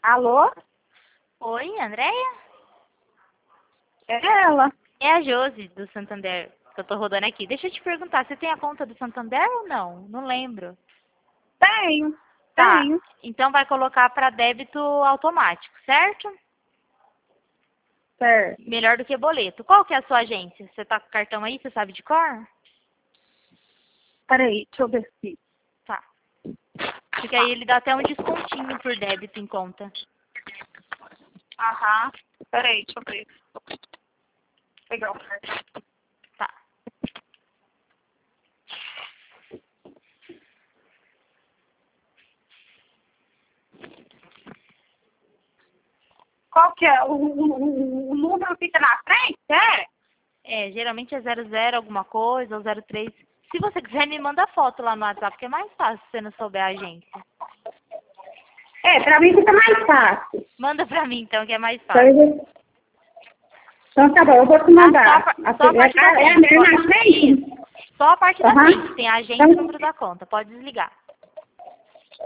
Alô? Oi, Andréia? É ela. É a Josi, do Santander, que eu tô rodando aqui. Deixa eu te perguntar, você tem a conta do Santander ou não? Não lembro. Tenho. Tá, Tenho. então vai colocar para débito automático, certo? Certo. Melhor do que boleto. Qual que é a sua agência? Você tá com o cartão aí, você sabe de cor? Peraí, deixa eu ver se... Tá. Porque aí ele dá até um descontinho por débito em conta. Aham. Peraí, deixa eu ver. Vou pegar o cartão. Tá. Qual que é? O número fica na frente, é? É, geralmente é 00 alguma coisa, ou 03. Se você quiser, me manda foto lá no WhatsApp, que é mais fácil se você não souber a agência. É, pra mim fica mais fácil. Manda pra mim, então, que é mais fácil. Então tá bom, eu vou te mandar. Só a parte da frente. É na frente? Isso. Só a parte da Aham. frente. Tem a agência e o número da conta. Pode desligar.